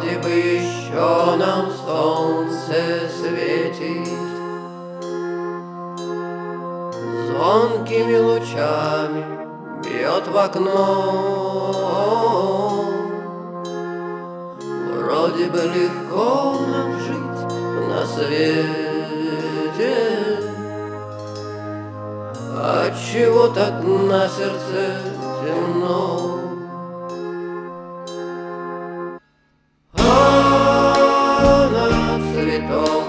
Вроде бы еще нам солнце светит, звонкими лучами бьет в окно. Вроде бы легко нам жить на свете, отчего так на сердце темно? Цветок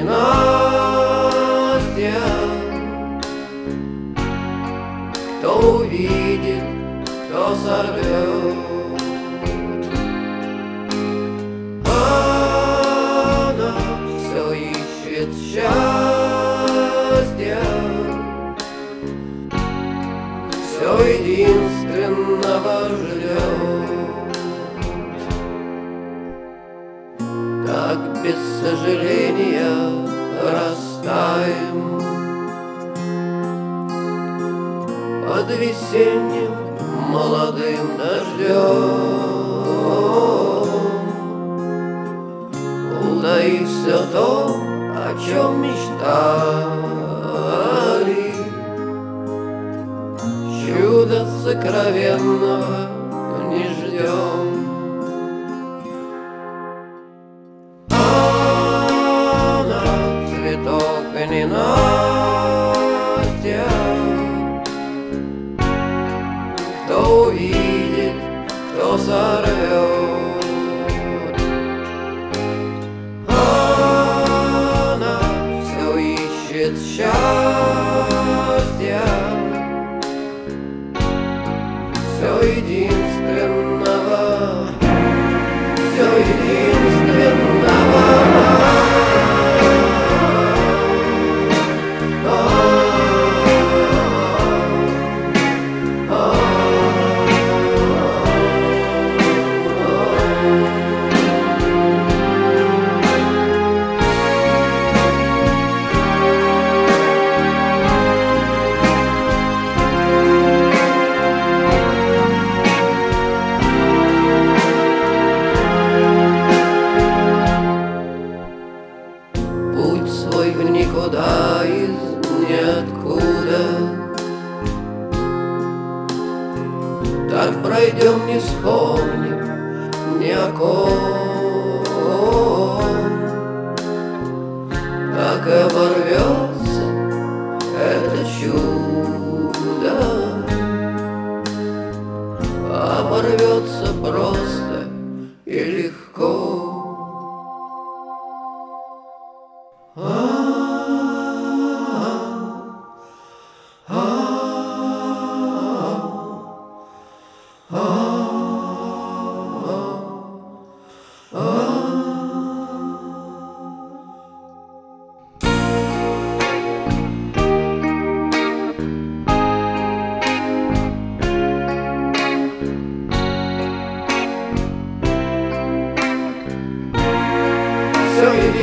ненастья, кто увидит, кто сорвет. Она все ищет счастья, все единственного ждет. Так без сожаления растаем под весенним молодым дождем, утаив все то, о чем мечтали. Чуда сокровенного не ждем. Цветок ненастья, кто увидит, кто сорвет. Она все ищет счастья, все единственного, все единственного. Путь свой в никуда из ниоткуда, так пройдем, не вспомним ни о ком. Так и оборвется это чудо, оборвется просто и легко. Все